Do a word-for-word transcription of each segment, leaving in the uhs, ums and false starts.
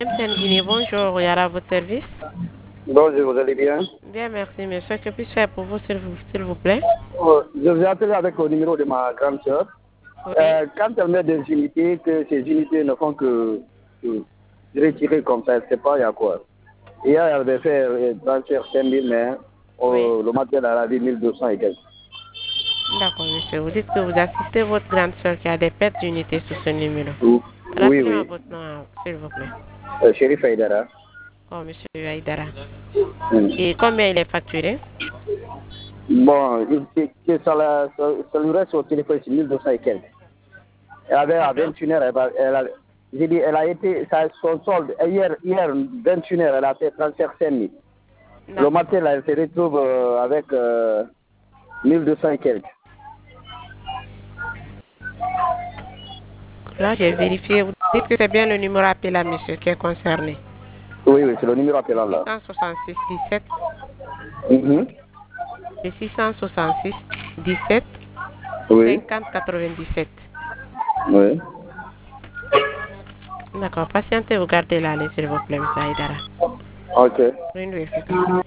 M T N Guinée, bonjour, Yara, à votre service. Bonjour, vous allez bien? Bien, merci, monsieur. Que puis-je faire pour vous, s'il vous, s'il vous plaît? Oh, je vous ai appelé avec le numéro de ma grande soeur. Oui. Euh, quand elle met des unités, que ces unités ne font que, que retirer comme ça, je ne sais pas, il y a quoi. Hier, elle avait fait euh, transfert cinq mille, mais Oui. oh, le matin, elle a dit mille deux cents et quelques. D'accord, monsieur. Vous dites que vous assistez votre grande soeur qui a des pertes d'unité sur ce numéro. Oui, oui. Rappelez-moi oui. votre nom, s'il vous plaît. Euh, Chérif Aïdara. Oh, monsieur Aïdara. Mm. Et combien il est facturé? Bon, il- c'est- c'est ça, la- ça, ça lui reste au téléphone, c'est mille deux cents et quelques. Elle avait à Pardon? vingt et une heures, elle, va- elle a, j'ai dit, elle a été, ça, son solde, hier, hier, vingt et une heures, elle a fait transfert cinq mille. Le D'accord. matin, là, elle se retrouve euh, avec euh, mille deux cents et quelques. Là, j'ai vérifié. Vous dites que c'est bien le numéro appelé à monsieur qui est concerné. Oui, oui, c'est le numéro appelant six là. cent soixante-six dix-sept. Mhm. C'est six cent soixante-six dix-sept Oui, cinquante quatre-vingt-dix-sept. oui. D'accord. Patientez, vous gardez la ligne, s'il vous plaît, monsieur Aïdara. Ok. Pour une vérification.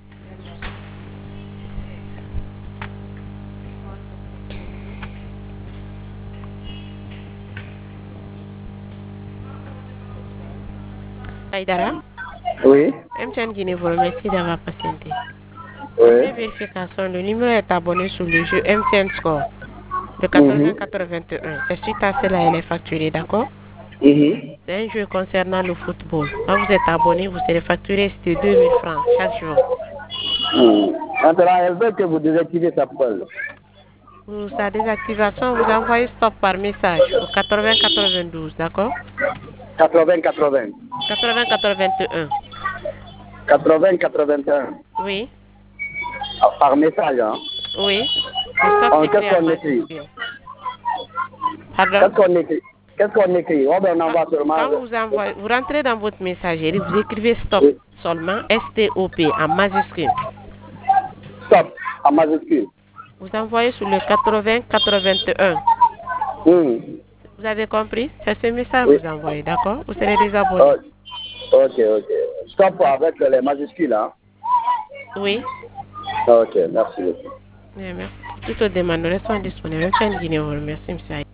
Aïdara, Oui, M T N Guinée vous remercie d'avoir patienté. Pour oui. une vérification, le numéro est abonné sur le jeu M T N Score de Mhm. quatre-vingts quatre-vingt-un. C'est suite à cela, elle est facturée, d'accord? Mhm. C'est un jeu concernant le football. Quand vous êtes abonné, vous serez facturé de deux mille francs chaque jour. Mhm. Maintenant, elle veut que vous désactivez sa pole. Pour sa désactivation, vous envoyez stop par message au quatre-vingts quatre-vingt-douze, d'accord? quatre-vingts quatre-vingts. quatre-vingts quatre-vingt-un. quatre-vingts quatre-vingt-un. Oui, Ah, par message, hein. oui. Le stop En s'écrit qu'est-ce en qu'on écrit? majuscule. Pardon? Qu'est-ce qu'on écrit? Qu'est-ce qu'on écrit? On en Quand, envoie seulement. quand vous envoyez, vous rentrez dans votre messagerie, vous écrivez stop Oui. seulement, S T O P en majuscule. Stop, en majuscule. Vous envoyez sur le quatre-vingts quatre-vingt-un. Mhm. Vous avez compris? C'est ce message Oui. que vous envoyez, d'accord? Vous serez désabonné. Oh, ok, ok. Stop D'accord. avec les majuscules, hein. Oui. Ok, merci beaucoup. Oui, merci. Toutes les demandes, nous restons disponibles. M T N Guinée vous remercie, monsieur.